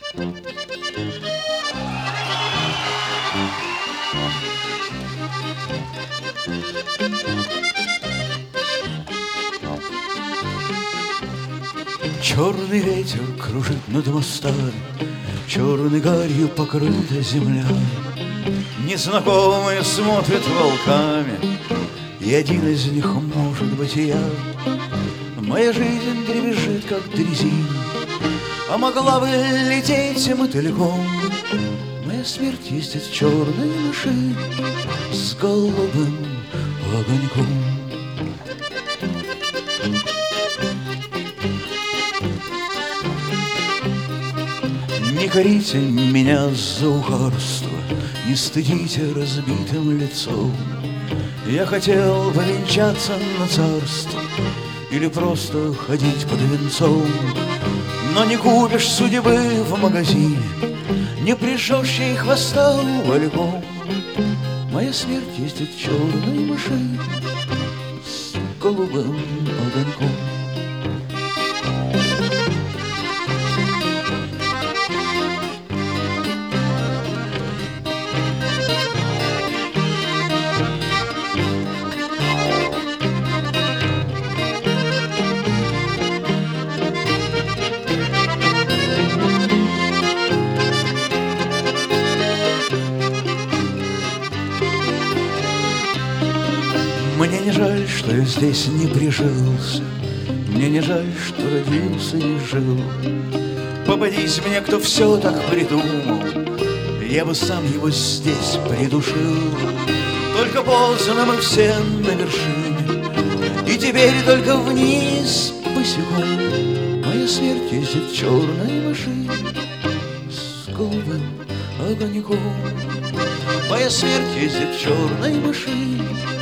Черный ветер кружит над мостами, черной гарью покрыта земля. Незнакомые смотрят волками, и один из них может быть и я. Моя жизнь дребезжит, как дрезина, а могла бы лететь мотыльком. Моя смерть ездит в черной машине с голубым огоньком. Не корите меня за ухарство, не стыдите разбитым лицом. Я хотел повенчаться на царство или просто ходить под венцом. Но не купишь судьбы в магазине, не пришьешь ей хвоста валиком. Моя смерть ездит в черной машине с голубым огоньком. Мне не жаль, что я здесь не прижился, мне не жаль, что родился и жил. Попадись мне, кто все так придумал, я бы сам его здесь придушил. Только поздно мы все на вершине, и теперь только вниз босиком. Моя смерть ездит в черной машине с голубым огоньком. Моя смерть ездит в черной машине